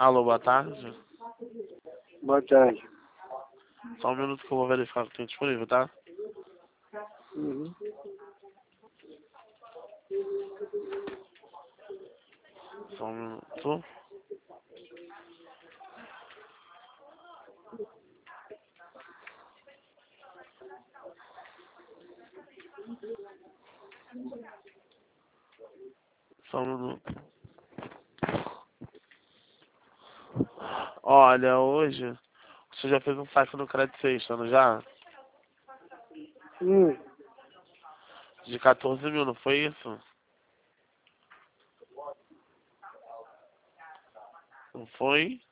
Alô, boa tarde. Boa tarde. Só um minuto que eu vou verificar o que tem disponível, tá? Uhum. Só um minuto. Só um minuto. Olha, hoje você já fez um saque no Credit Sexta, não já? Hum. De 14 mil, não foi isso? Não foi?